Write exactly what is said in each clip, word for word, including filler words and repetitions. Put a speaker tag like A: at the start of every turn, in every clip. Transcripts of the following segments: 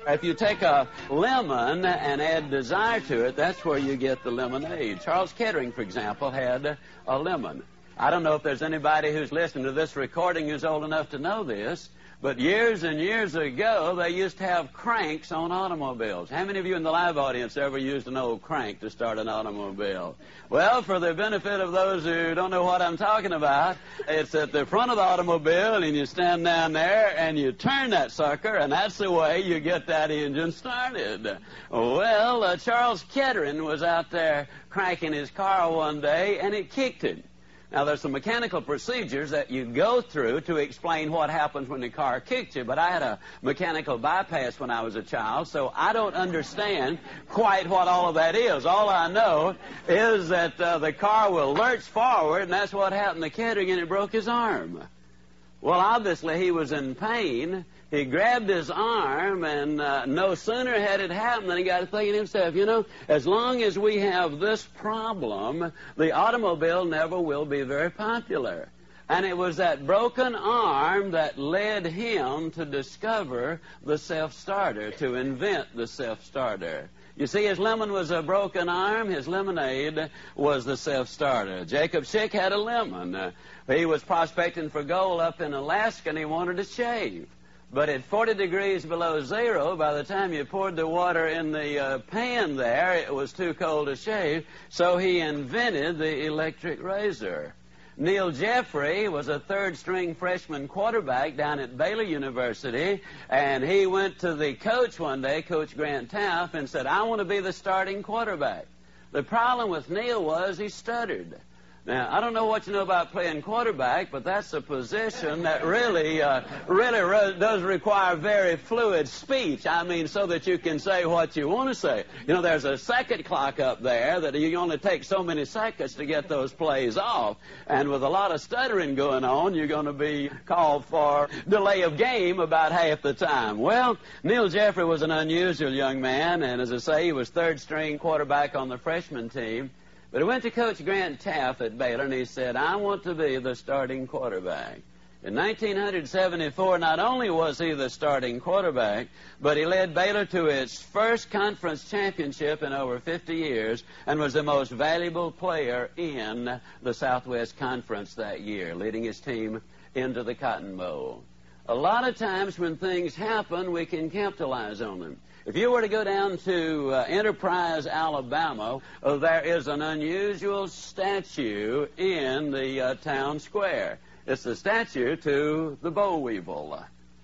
A: If you take a lemon and add desire to it, that's where you get the lemonade. Charles Kettering, for example, had a lemon. I don't know if there's anybody who's listening to this recording who's old enough to know this, but years and years ago, they used to have cranks on automobiles. How many of you in the live audience ever used an old crank to start an automobile? Well, for the benefit of those who don't know what I'm talking about, it's at the front of the automobile, and you stand down there, and you turn that sucker, and that's the way you get that engine started. Well, uh, Charles Kettering was out there cranking his car one day, and it kicked him. Now, there's some mechanical procedures that you go through to explain what happens when the car kicks you, but I had a mechanical bypass when I was a child, so I don't understand quite what all of that is. All I know is that uh, the car will lurch forward, and that's what happened to Kettering, and it broke his arm. Well, obviously, he was in pain. He grabbed his arm, and uh, no sooner had it happened than he got to thinking to himself, you know, as long as we have this problem, the automobile never will be very popular. And it was that broken arm that led him to discover the self-starter, to invent the self-starter. You see, his lemon was a broken arm. His lemonade was the self-starter. Jacob Schick had a lemon. Uh, he was prospecting for gold up in Alaska, and he wanted to shave. But at forty degrees below zero, by the time you poured the water in the uh, pan there, it was too cold to shave, so he invented the electric razor. Neil Jeffrey was a third-string freshman quarterback down at Baylor University, and he went to the coach one day, Coach Grant Taft, and said, I want to be the starting quarterback. The problem with Neil was he stuttered. Now, I don't know what you know about playing quarterback, but that's a position that really, uh, really re- does require very fluid speech. I mean, so that you can say what you want to say. You know, there's a second clock up there that you only take so many seconds to get those plays off. And with a lot of stuttering going on, you're going to be called for delay of game about half the time. Well, Neil Jeffrey was an unusual young man, and as I say, he was third-string quarterback on the freshman team. But he went to Coach Grant Taft at Baylor, and he said, I want to be the starting quarterback. In nineteen seventy-four, not only was he the starting quarterback, but he led Baylor to its first conference championship in over fifty years and was the most valuable player in the Southwest Conference that year, leading his team into the Cotton Bowl. A lot of times when things happen, we can capitalize on them. If you were to go down to uh, Enterprise, Alabama, uh, there is an unusual statue in the uh, town square. It's the statue to the boll weevil.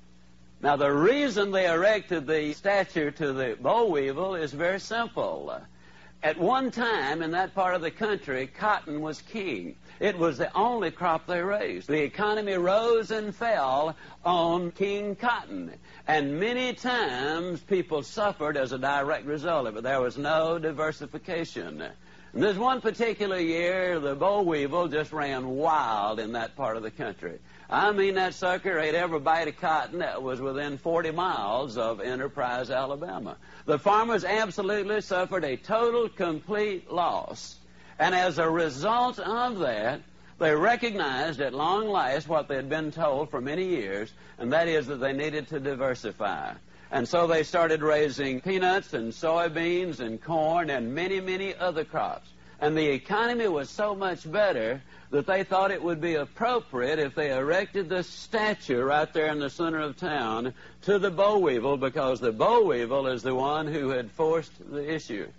A: Now, the reason they erected the statue to the boll weevil is very simple. At one time in that part of the country, cotton was king. It was the only crop they raised. The economy rose and fell on king cotton. And many times people suffered as a direct result of it. There was no diversification. And there's one particular year, the boll weevil just ran wild in that part of the country. I mean, that sucker ate every bite of cotton that was within forty miles of Enterprise, Alabama. The farmers absolutely suffered a total, complete loss. And as a result of that, they recognized at long last what they had been told for many years, and that is that they needed to diversify. And so they started raising peanuts and soybeans and corn and many, many other crops. And the economy was so much better that they thought it would be appropriate if they erected this statue right there in the center of town to the boll weevil, because the boll weevil is the one who had forced the issue.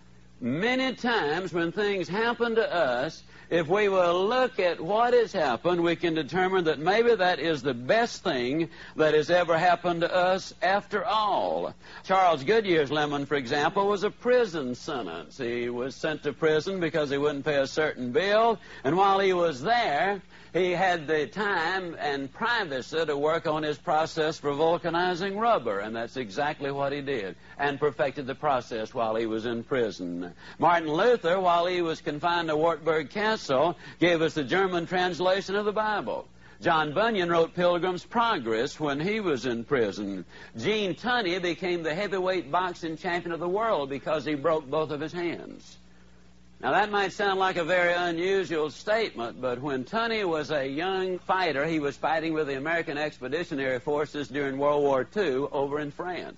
A: Many times when things happen to us, if we will look at what has happened, we can determine that maybe that is the best thing that has ever happened to us after all. Charles Goodyear's lemon, for example, was a prison sentence. He was sent to prison because he wouldn't pay a certain bill, and while he was there, he had the time and privacy to work on his process for vulcanizing rubber, and that's exactly what he did, and perfected the process while he was in prison. Martin Luther, while he was confined to Wartburg Castle, gave us the German translation of the Bible. John Bunyan wrote Pilgrim's Progress when he was in prison. Gene Tunney became the heavyweight boxing champion of the world because he broke both of his hands. Now, that might sound like a very unusual statement, but when Tunney was a young fighter, he was fighting with the American Expeditionary Forces during World War Two over in France.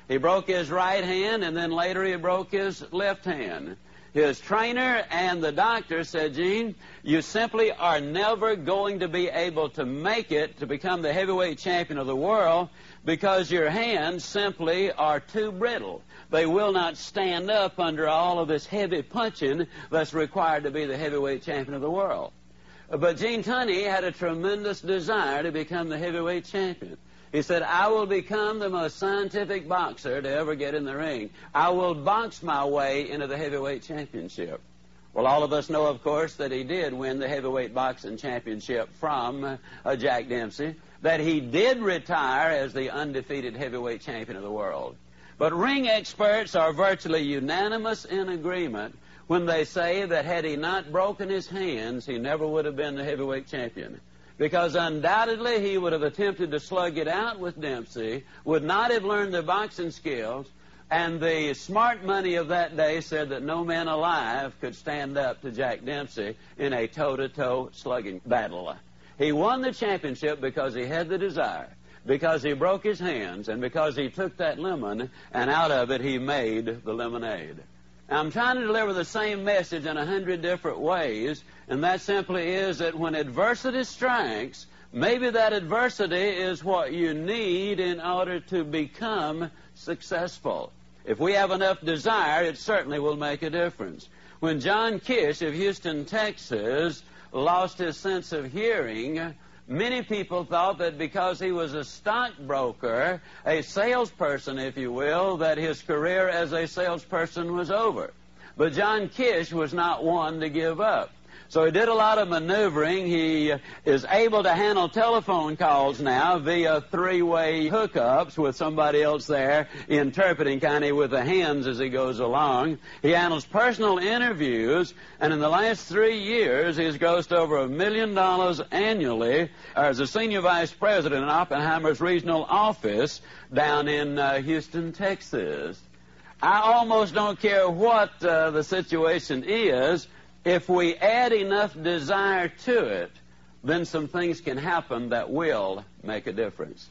A: He broke his right hand, and then later he broke his left hand. His trainer and the doctor said, Gene, you simply are never going to be able to make it to become the heavyweight champion of the world because your hands simply are too brittle. They will not stand up under all of this heavy punching that's required to be the heavyweight champion of the world. But Gene Tunney had a tremendous desire to become the heavyweight champion. He said, I will become the most scientific boxer to ever get in the ring. I will box my way into the heavyweight championship. Well, all of us know, of course, that he did win the heavyweight boxing championship from uh, Jack Dempsey, that he did retire as the undefeated heavyweight champion of the world. But ring experts are virtually unanimous in agreement when they say that had he not broken his hands, he never would have been the heavyweight champion. Because undoubtedly he would have attempted to slug it out with Dempsey, would not have learned the boxing skills, and the smart money of that day said that no man alive could stand up to Jack Dempsey in a toe-to-toe slugging battle. He won the championship because he had the desire, because he broke his hands, and because he took that lemon, and out of it he made the lemonade. Now, I'm trying to deliver the same message in a hundred different ways, and that simply is that when adversity strikes, maybe that adversity is what you need in order to become successful. If we have enough desire, it certainly will make a difference. When John Kish of Houston, Texas, lost his sense of hearing, many people thought that because he was a stockbroker, a salesperson, if you will, that his career as a salesperson was over. But John Kish was not one to give up. So he did a lot of maneuvering. He is able to handle telephone calls now via three-way hookups with somebody else there interpreting kind of with the hands as he goes along. He handles personal interviews, and in the last three years he's grossed over a million dollars annually as a senior vice president in Oppenheimer's regional office down in uh, Houston, Texas. I almost don't care what uh, the situation is. If we add enough desire to it, then some things can happen that will make a difference.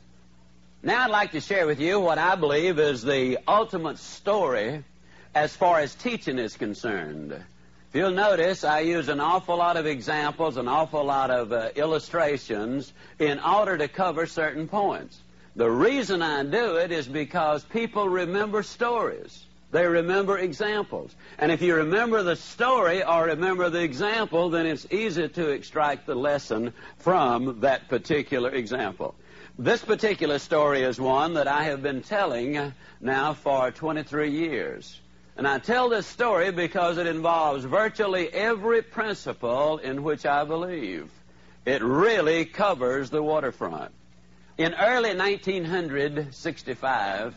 A: Now I'd like to share with you what I believe is the ultimate story as far as teaching is concerned. If you'll notice, I use an awful lot of examples, an awful lot of uh, illustrations in order to cover certain points. The reason I do it is because people remember stories. They remember examples. And if you remember the story or remember the example, then it's easy to extract the lesson from that particular example. This particular story is one that I have been telling now for twenty-three years. And I tell this story because it involves virtually every principle in which I believe. It really covers the waterfront. In early nineteen sixty-five,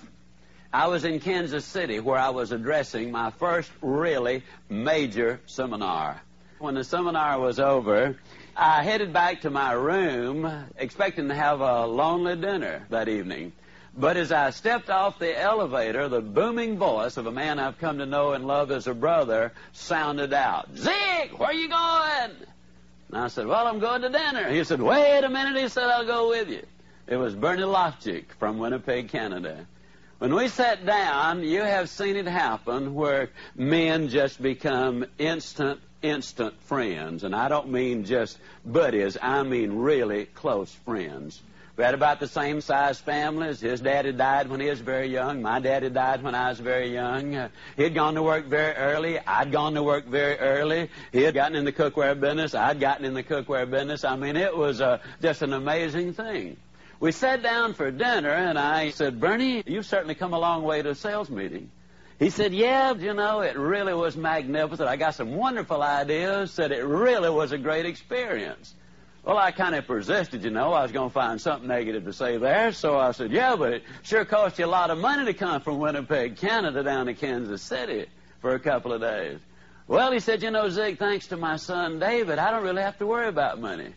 A: I was in Kansas City where I was addressing my first really major seminar. When the seminar was over, I headed back to my room expecting to have a lonely dinner that evening. But as I stepped off the elevator, the booming voice of a man I've come to know and love as a brother sounded out, "Zig, where are you going?" And I said, "Well, I'm going to dinner." He said, "Wait a minute." He said, "I'll go with you." It was Bernie Lofchick from Winnipeg, Canada. When we sat down, you have seen it happen where men just become instant, instant friends. And I don't mean just buddies. I mean really close friends. We had about the same size families. His daddy died when he was very young. My daddy died when I was very young. Uh, he'd gone to work very early. I'd gone to work very early. He had gotten in the cookware business. I'd gotten in the cookware business. I mean, it was uh, just an amazing thing. We sat down for dinner, and I said, "Bernie, you've certainly come a long way to a sales meeting." He said, "Yeah, you know, it really was magnificent. I got some wonderful ideas." Said it really was a great experience. Well, I kind of persisted, you know. I was going to find something negative to say there. So I said, "Yeah, but it sure cost you a lot of money to come from Winnipeg, Canada, down to Kansas City for a couple of days." Well, he said, "You know, Zig, thanks to my son David, I don't really have to worry about money."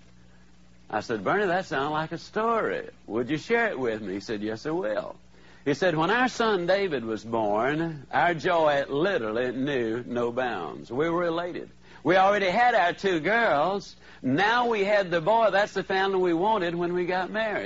A: I said, "Bernie, that sounds like a story. Would you share it with me?" He said, "Yes, I will." He said, "When our son David was born, our joy literally knew no bounds. We were elated. We already had our two girls. Now we had the boy. That's the family we wanted when we got married.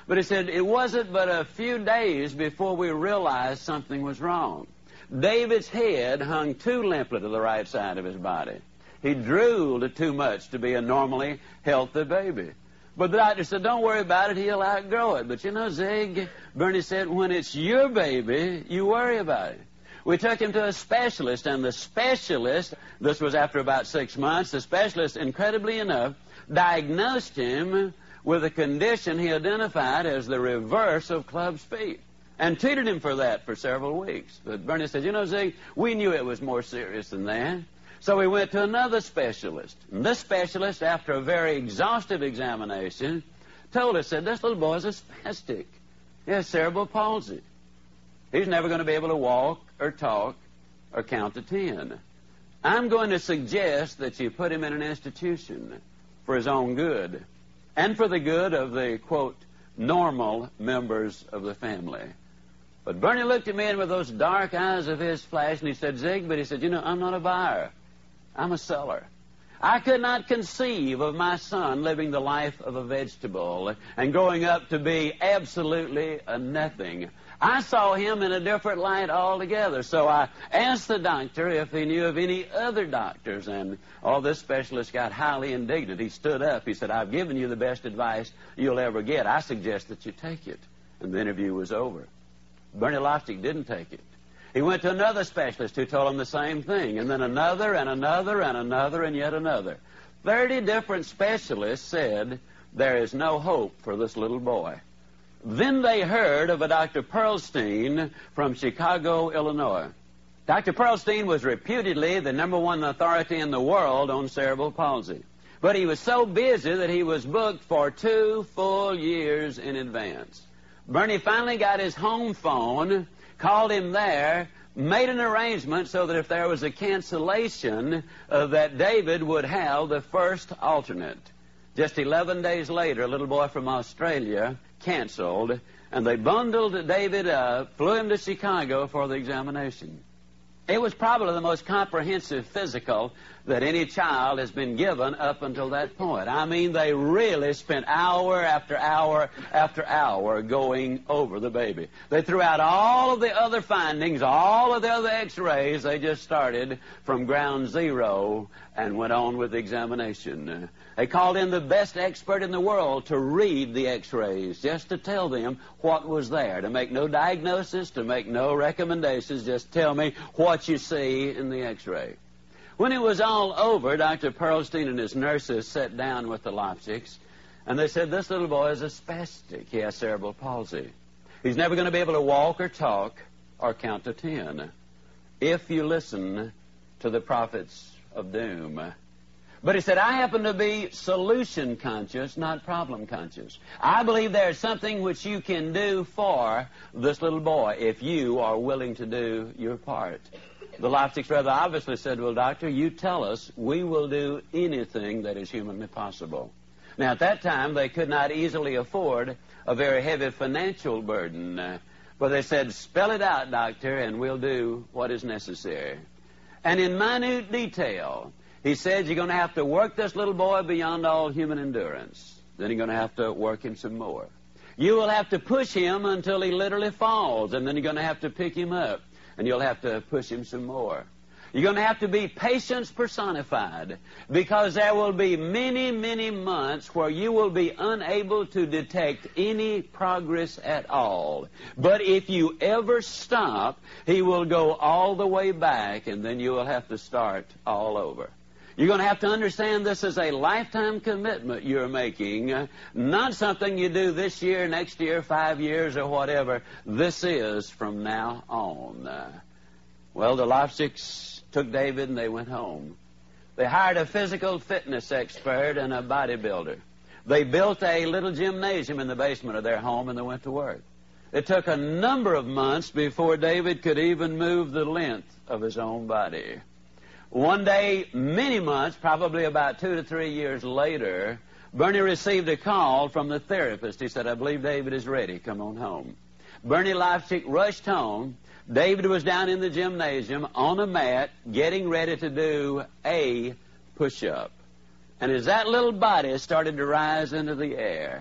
A: But he said it wasn't but a few days before we realized something was wrong. David's head hung too limply to the right side of his body. He drooled too much to be a normally healthy baby. But the doctor said, don't worry about it, he'll outgrow it. But you know, Zig, Bernie said, when it's your baby, you worry about it. We took him to a specialist, and the specialist, this was after about six months, the specialist, incredibly enough, diagnosed him with a condition he identified as the reverse of club's feet, and treated him for that for several weeks. But Bernie said, you know, Zig, we knew it was more serious than that. So we went to another specialist. And this specialist, after a very exhaustive examination, told us that this little boy is a spastic. He has cerebral palsy. He's never going to be able to walk or talk or count to ten. I'm going to suggest that you put him in an institution for his own good and for the good of the, quote, normal members of the family. But Bernie looked at me, and with those dark eyes of his flashed, and he said, Zig, but he said, you know, I'm not a buyer. I'm a seller. I could not conceive of my son living the life of a vegetable and growing up to be absolutely a nothing. I saw him in a different light altogether. So I asked the doctor if he knew of any other doctors, and all this specialist got highly indignant. He stood up. He said, I've given you the best advice you'll ever get. I suggest that you take it. And the interview was over. Bernie Loftig didn't take it. He went to another specialist who told him the same thing, and then another and another and another and yet another. Thirty different specialists said there is no hope for this little boy. Then they heard of a Doctor Pearlstein from Chicago, Illinois. Doctor Pearlstein was reputedly the number one authority in the world on cerebral palsy. But he was so busy that he was booked for two full years in advance. Bernie finally got his home phone, called him there, made an arrangement so that if there was a cancellation, uh, that David would have the first alternate. Just eleven days later, a little boy from Australia canceled, and they bundled David up, flew him to Chicago for the examination. It was probably the most comprehensive physical that any child has been given up until that point. I mean, they really spent hour after hour after hour going over the baby. They threw out all of the other findings, all of the other x-rays. They just started from ground zero and went on with the examination. They called in the best expert in the world to read the x-rays, just to tell them what was there, to make no diagnosis, to make no recommendations, just tell me what you see in the x-ray. When it was all over, Doctor Pearlstein and his nurses sat down with the Loftigs, and they said, this little boy is a spastic. He has cerebral palsy. He's never going to be able to walk or talk or count to ten if you listen to the prophets of doom. But he said, I happen to be solution conscious, not problem conscious. I believe there's something which you can do for this little boy if you are willing to do your part. The Loftigs rather obviously said, well, doctor, you tell us, we will do anything that is humanly possible. Now, at that time, they could not easily afford a very heavy financial burden. Uh, but they said, spell it out, doctor, and we'll do what is necessary. And in minute detail, he said, you're going to have to work this little boy beyond all human endurance. Then you're going to have to work him some more. You will have to push him until he literally falls, and then you're going to have to pick him up, and you'll have to push him some more. You're going to have to be patience personified, because there will be many, many months where you will be unable to detect any progress at all. But if you ever stop, he will go all the way back, and then you will have to start all over. You're going to have to understand this is a lifetime commitment you're making, uh, not something you do this year, next year, five years, or whatever. This is from now on. Uh, well, the Loftigs took David and they went home. They hired a physical fitness expert and a bodybuilder. They built a little gymnasium in the basement of their home, and they went to work. It took a number of months before David could even move the length of his own body. One day, many months, probably about two to three years later, Bernie received a call from the therapist. He said, I believe David is ready. Come on home. Bernie Loftig rushed home. David was down in the gymnasium on a mat getting ready to do a push-up. And as that little body started to rise into the air,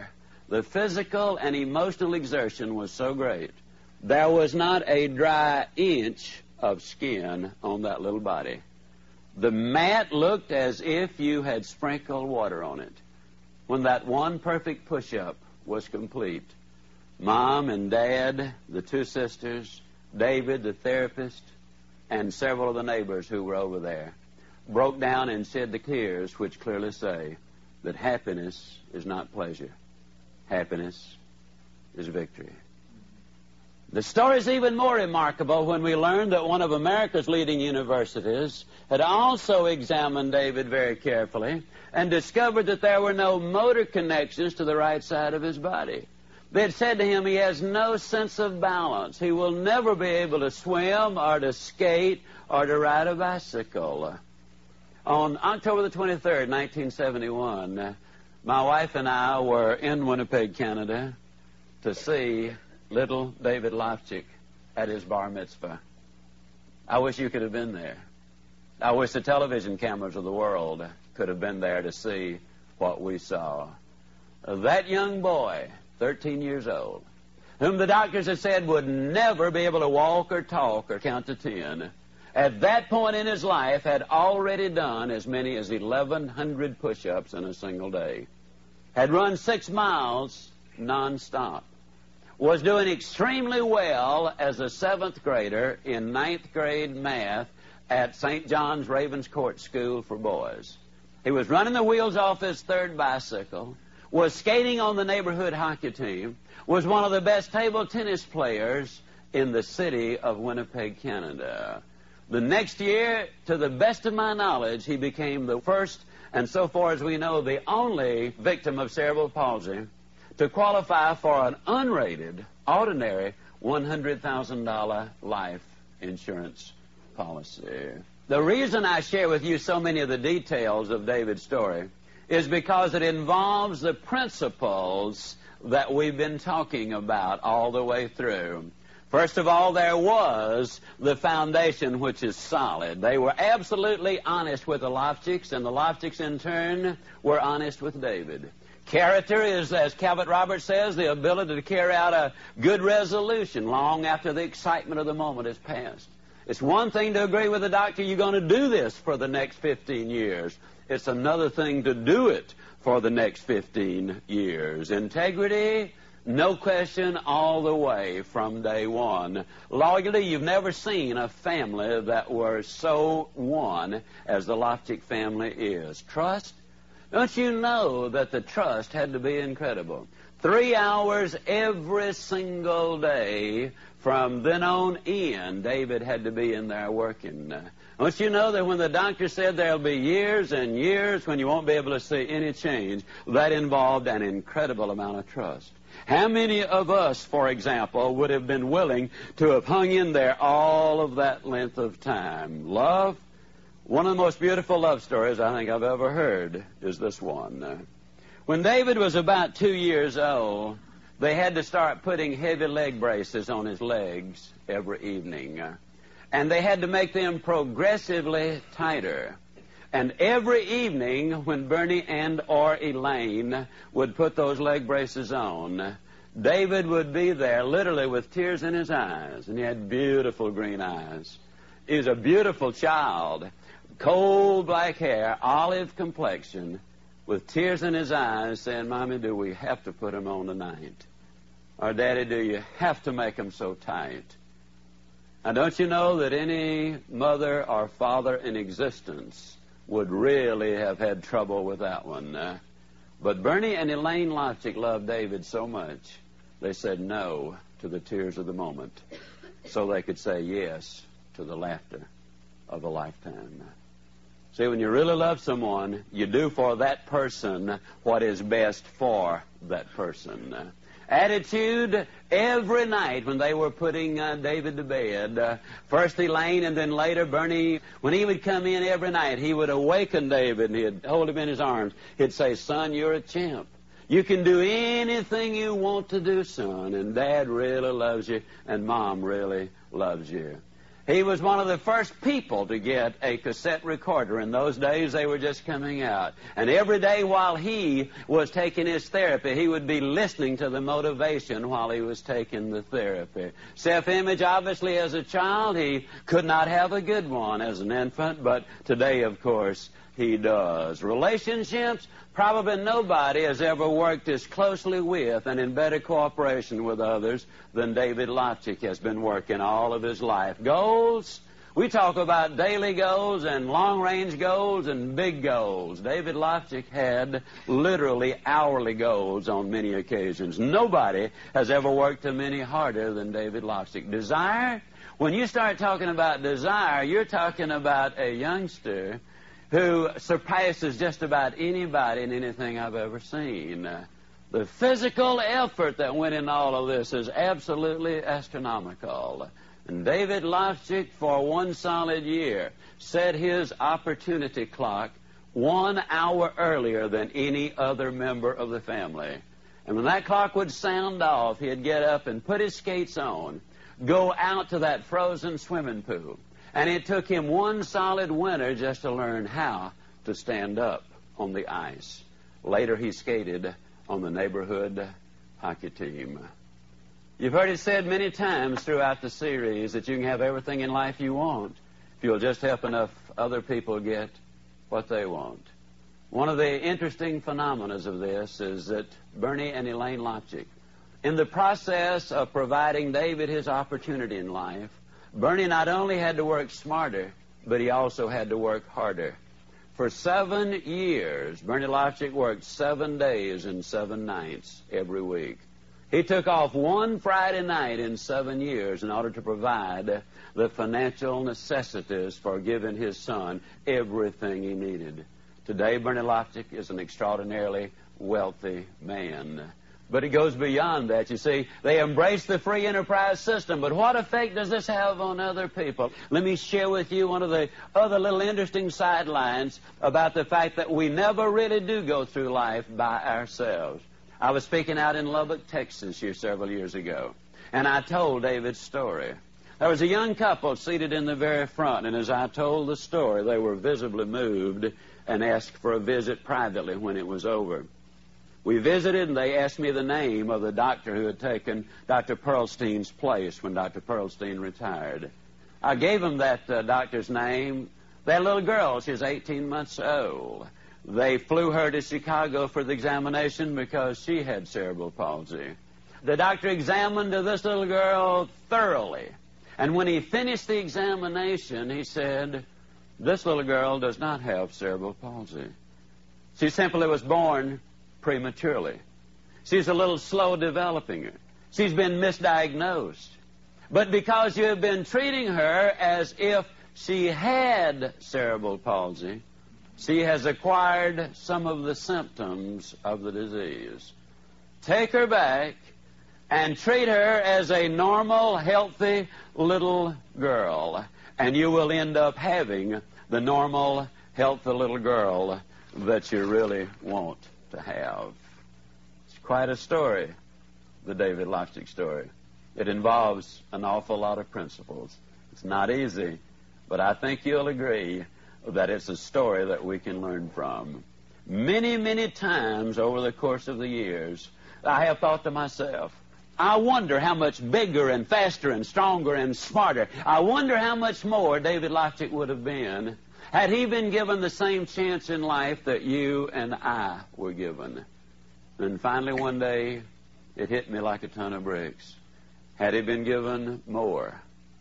A: The physical and emotional exertion was so great. There was not a dry inch of skin on that little body. The mat looked as if you had sprinkled water on it. When that one perfect push-up was complete, Mom and Dad, the two sisters, David, the therapist, and several of the neighbors who were over there broke down and shed the tears which clearly say that happiness is not pleasure. Happiness is victory. The story is even more remarkable when we learn that one of America's leading universities had also examined David very carefully and discovered that there were no motor connections to the right side of his body. They had said to him, he has no sense of balance. He will never be able to swim or to skate or to ride a bicycle. On October the twenty-third, nineteen seventy-one, my wife and I were in Winnipeg, Canada, to see little David Lofchick at his bar mitzvah. I wish you could have been there. I wish the television cameras of the world could have been there to see what we saw. That young boy, thirteen years old, whom the doctors had said would never be able to walk or talk or count to ten, at that point in his life had already done as many as eleven hundred push-ups in a single day, had run six miles nonstop, was doing extremely well as a seventh grader in ninth grade math at Saint John's Ravenscourt School for Boys. He was running the wheels off his third bicycle, was skating on the neighborhood hockey team, was one of the best table tennis players in the city of Winnipeg, Canada. The next year, to the best of my knowledge, he became the first, and so far as we know, the only victim of cerebral palsy to qualify for an unrated, ordinary one hundred thousand dollars life insurance policy. The reason I share with you so many of the details of David's story is because it involves the principles that we've been talking about all the way through. First of all, there was the foundation, which is solid. They were absolutely honest with the Lofchicks, and the Lofchicks in turn were honest with David. Character is, as Calvert Roberts says, the ability to carry out a good resolution long after the excitement of the moment has passed. It's one thing to agree with the doctor, you're going to do this for the next fifteen years. It's another thing to do it for the next fifteen years. Integrity, no question, all the way from day one. Loyalty, you've never seen a family that were so one as the Lofchick family is. Trust, don't you know that the trust had to be incredible? Three hours every single day from then on in, David had to be in there working. Don't you know that when the doctor said there'll be years and years when you won't be able to see any change, that involved an incredible amount of trust? How many of us, for example, would have been willing to have hung in there all of that length of time? Love, one of the most beautiful love stories I think I've ever heard is this one. When David was about two years old, they had to start putting heavy leg braces on his legs every evening. And they had to make them progressively tighter. And every evening when Bernie and or Elaine would put those leg braces on, David would be there literally with tears in his eyes. And he had beautiful green eyes. He was a beautiful child. Cold black hair, olive complexion, with tears in his eyes saying, Mommy, do we have to put him on tonight? Or, Daddy, do you have to make him so tight? Now, don't you know that any mother or father in existence would really have had trouble with that one? Uh, but Bernie and Elaine Lofchick loved David so much, they said no to the tears of the moment so they could say yes to the laughter of a lifetime. See, when you really love someone, you do for that person what is best for that person. Attitude every night when they were putting uh, David to bed. Uh, first Elaine and then later Bernie. When he would come in every night, he would awaken David and he'd hold him in his arms. He'd say, Son, you're a chimp. You can do anything you want to do, son. And Dad really loves you and Mom really loves you. He was one of the first people to get a cassette recorder. In those days, they were just coming out. And every day while he was taking his therapy, he would be listening to the motivation while he was taking the therapy. Self-image, obviously, as a child, he could not have a good one as an infant, but today, of course, he does. Relationships, probably nobody has ever worked as closely with and in better cooperation with others than David Lopchick has been working all of his life. Goals, we talk about daily goals and long-range goals and big goals. David Lopchick had literally hourly goals on many occasions. Nobody has ever worked a minute harder than David Lopchick. Desire, when you start talking about desire, you're talking about a youngster who surpasses just about anybody in anything I've ever seen. Uh, the physical effort that went in all of this is absolutely astronomical. And David Lopchick, for one solid year, set his opportunity clock one hour earlier than any other member of the family. And when that clock would sound off, he'd get up and put his skates on, go out to that frozen swimming pool. And it took him one solid winter just to learn how to stand up on the ice. Later, he skated on the neighborhood hockey team. You've heard it said many times throughout the series that you can have everything in life you want if you'll just help enough other people get what they want. One of the interesting phenomena of this is that Bernie and Elaine Lopchick, in the process of providing David his opportunity in life, Bernie not only had to work smarter, but he also had to work harder. For seven years, Bernie Lopchick worked seven days and seven nights every week. He took off one Friday night in seven years in order to provide the financial necessities for giving his son everything he needed. Today, Bernie Lopchick is an extraordinarily wealthy man. But it goes beyond that. You see, they embrace the free enterprise system, but what effect does this have on other people? Let me share with you one of the other little interesting sidelines about the fact that we never really do go through life by ourselves. I was speaking out in Lubbock, Texas here several years ago, and I told David's story. There was a young couple seated in the very front, and as I told the story, they were visibly moved and asked for a visit privately when it was over. We visited, and they asked me the name of the doctor who had taken Doctor Pearlstein's place when Doctor Pearlstein retired. I gave them that uh, doctor's name. That little girl, she was eighteen months old. They flew her to Chicago for the examination because she had cerebral palsy. The doctor examined this little girl thoroughly. And when he finished the examination, he said, "This little girl does not have cerebral palsy. She simply was born prematurely. She's a little slow developing her. She's been misdiagnosed. But because you have been treating her as if she had cerebral palsy, she has acquired some of the symptoms of the disease. Take her back and treat her as a normal, healthy little girl, and you will end up having the normal, healthy little girl that you really want to have." It's quite a story, the David Lopchick story. It involves an awful lot of principles. It's not easy, but I think you'll agree that it's a story that we can learn from. Many, many times over the course of the years, I have thought to myself, I wonder how much bigger and faster and stronger and smarter, I wonder how much more David Lopchick would have been had he been given the same chance in life that you and I were given. And finally one day, it hit me like a ton of bricks. Had he been given more,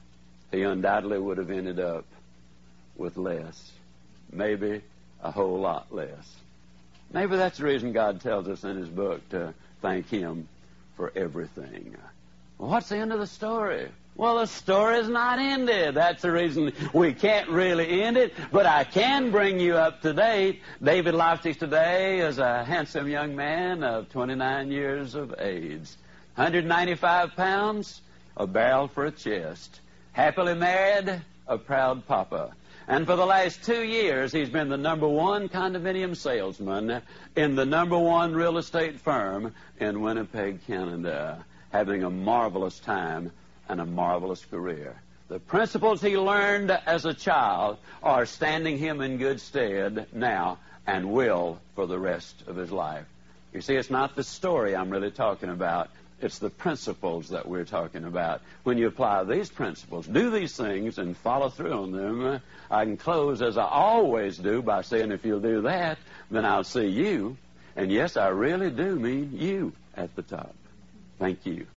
A: he undoubtedly would have ended up with less. Maybe a whole lot less. Maybe that's the reason God tells us in his book to thank him for everything. Well, what's the end of the story? Well, the story's not ended. That's the reason we can't really end it. But I can bring you up to date. David Lopchick today is a handsome young man of twenty-nine years of age. one hundred ninety-five pounds, a barrel for a chest. Happily married, a proud papa. And for the last two years, he's been the number one condominium salesman in the number one real estate firm in Winnipeg, Canada, having a marvelous time and a marvelous career. The principles he learned as a child are standing him in good stead now and will for the rest of his life. You see, it's not the story I'm really talking about. It's the principles that we're talking about. When you apply these principles, do these things, and follow through on them, I can close, as I always do, by saying, if you'll do that, then I'll see you. And yes, I really do mean you at the top. Thank you.